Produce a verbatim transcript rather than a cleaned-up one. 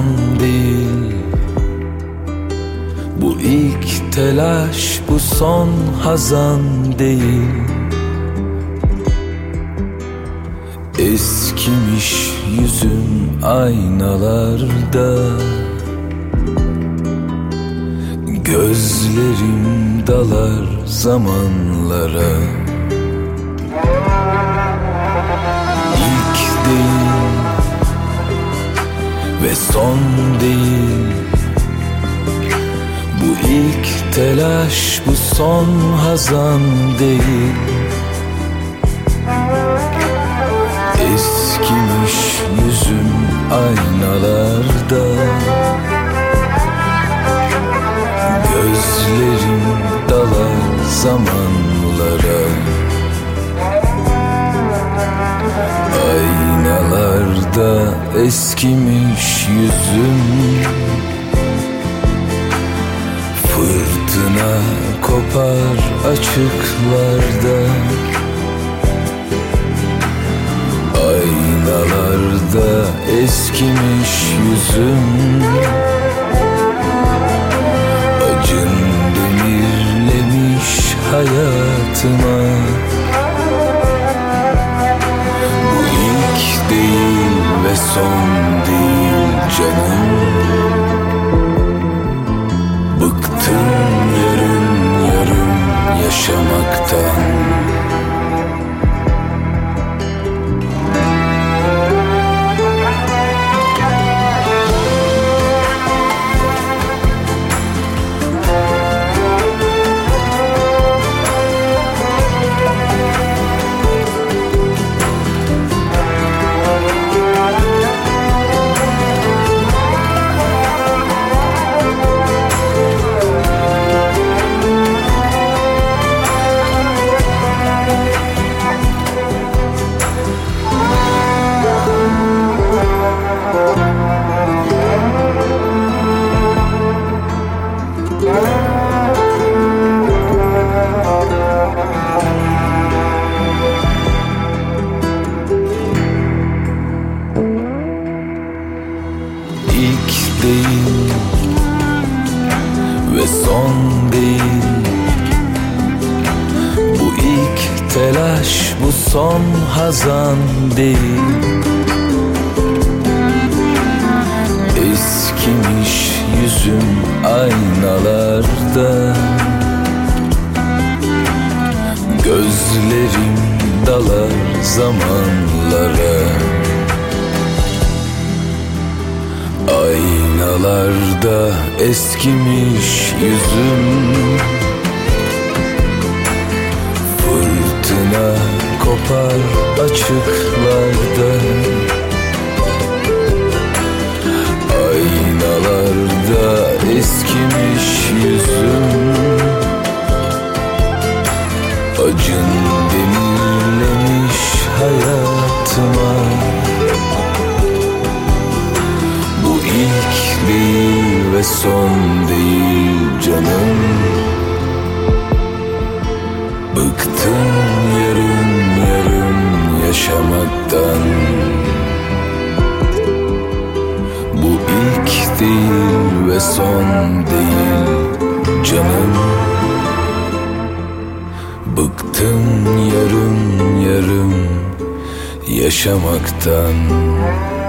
son değil. Bu ilk telaş, bu son hazan değil. Eskimiş yüzüm aynalarda, gözlerim dalar zamanlara. İlk değil ve son değil. Bu ilk telaş, bu son hazan değil. Eskimiş yüzüm aynalarda, gözlerim dalar zamanlara. Aynalarda eskimiş yüzüm, fırtına kopar açıklarda. Aynalarda eskimiş yüzüm, acın demirlemiş hayatıma. Bu ilk değil ve son değil canım. Bıktım yarım yarım yaşamaktan. İlk değil ve son değil. Bu ilk telaş, bu son hazan değil. Eskimiş yüzüm aynalarda, gözlerim dalar zamanlara. Aynalarda eskimiş yüzüm, fırtına kopar açıklarda. Aynalarda eskimiş yüzüm, acın demirlemiş hayatıma. Bu ilk değil ve son değil canım. Bıktım yarım yarım yaşamaktan. Bu ilk değil ve son değil canım. Bıktım yarım yarım yaşamaktan.